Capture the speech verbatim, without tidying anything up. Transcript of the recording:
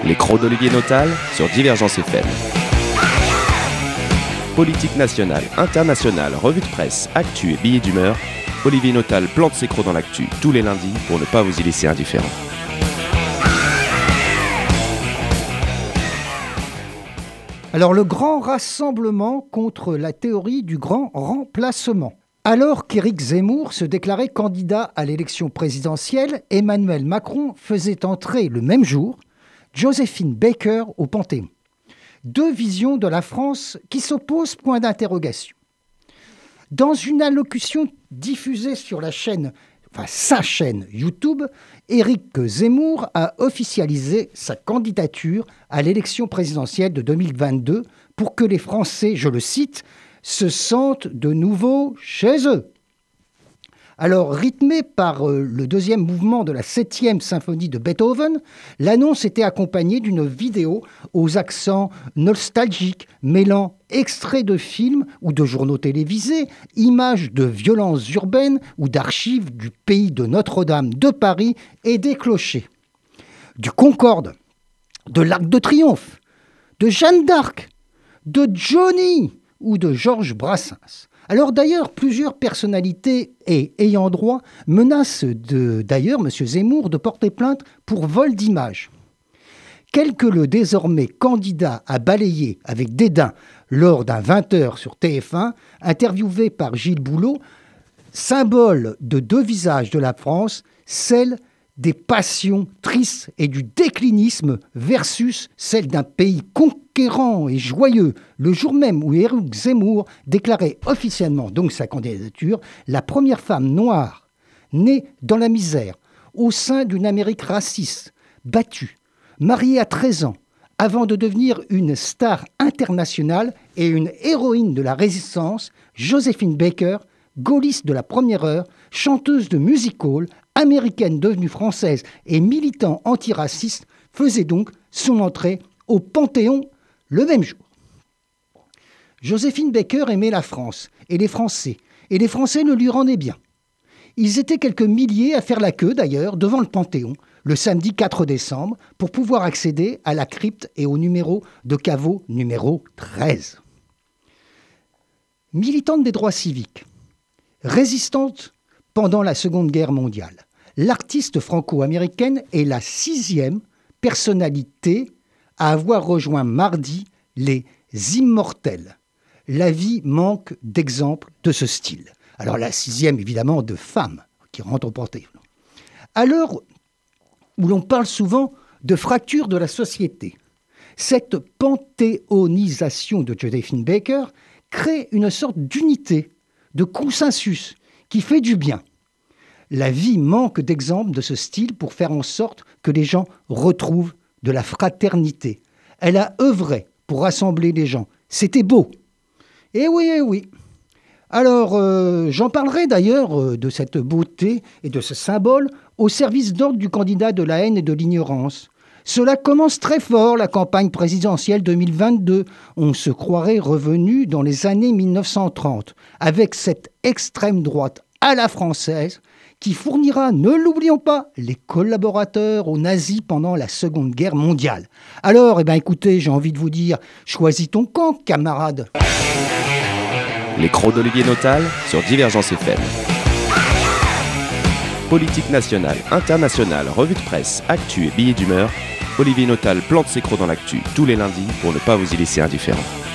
Les crocs d'Olivier Notal sur Divergence F M. Politique nationale, internationale, revue de presse, actu et billets d'humeur, Olivier Notal plante ses crocs dans l'actu tous les lundis pour ne pas vous y laisser indifférent. Alors, le grand rassemblement contre la théorie du grand remplacement. Alors qu'Éric Zemmour se déclarait candidat à l'élection présidentielle, Emmanuel Macron faisait entrer le même jour Joséphine Baker au Panthéon. Deux visions de la France qui s'opposent, point d'interrogation. Dans une allocution diffusée sur la chaîne, enfin sa chaîne YouTube, Éric Zemmour a officialisé sa candidature à l'élection présidentielle de deux mille vingt-deux pour que les Français, je le cite, se sentent de nouveau chez eux. Alors, rythmé par euh, le deuxième mouvement de la septième symphonie de Beethoven, l'annonce était accompagnée d'une vidéo aux accents nostalgiques, mêlant extraits de films ou de journaux télévisés, images de violences urbaines ou d'archives du pays de Notre-Dame de Paris et des clochers. Du Concorde, de l'Arc de Triomphe, de Jeanne d'Arc, de Johnny ou de Georges Brassens. Alors d'ailleurs, plusieurs personnalités et ayant droit menacent de, d'ailleurs M. Zemmour de porter plainte pour vol d'images. Quel que le désormais candidat a balayé avec dédain lors d'un vingt heures sur T F un, interviewé par Gilles Boulot, symbole de deux visages de la France, celle des passions tristes et du déclinisme versus celle d'un pays conquérant et joyeux, le jour même où Éric Zemmour déclarait officiellement donc sa candidature, la première femme noire née dans la misère, au sein d'une Amérique raciste, battue, mariée à treize ans, avant de devenir une star internationale et une héroïne de la résistance, Joséphine Baker, gaulliste de la première heure, chanteuse de music hall, américaine devenue française et militant antiraciste, faisait donc son entrée au Panthéon le même jour. Joséphine Baker aimait la France et les Français, et les Français le lui rendaient bien. Ils étaient quelques milliers à faire la queue d'ailleurs devant le Panthéon le samedi quatre décembre pour pouvoir accéder à la crypte et au numéro de caveau numéro treize. Militante des droits civiques, résistante pendant la Seconde Guerre mondiale, l'artiste franco-américaine est la sixième personnalité à avoir rejoint mardi les Immortels. La vie manque d'exemples de ce style. Alors la sixième, évidemment, de femmes qui rentrent au Panthéon. À l'heure où l'on parle souvent de fracture de la société, cette panthéonisation de Joséphine Baker crée une sorte d'unité, de consensus qui fait du bien. La vie manque d'exemples de ce style pour faire en sorte que les gens retrouvent de la fraternité. Elle a œuvré pour rassembler les gens. C'était beau. Eh oui, eh oui. Alors, euh, j'en parlerai d'ailleurs euh, de cette beauté et de ce symbole au service d'ordre du candidat de la haine et de l'ignorance. Cela commence très fort, la campagne présidentielle deux mille vingt-deux. On se croirait revenu dans les années mille neuf cent trente, avec cette extrême droite à la française qui fournira, ne l'oublions pas, les collaborateurs aux nazis pendant la Seconde Guerre mondiale. Alors, eh ben, écoutez, j'ai envie de vous dire, choisis ton camp, camarade. Les crocs d'Olivier Notal sur Divergence F M. Politique nationale, internationale, revue de presse, actu et billets d'humeur, Olivier Notal plante ses crocs dans l'actu tous les lundis pour ne pas vous y laisser indifférent.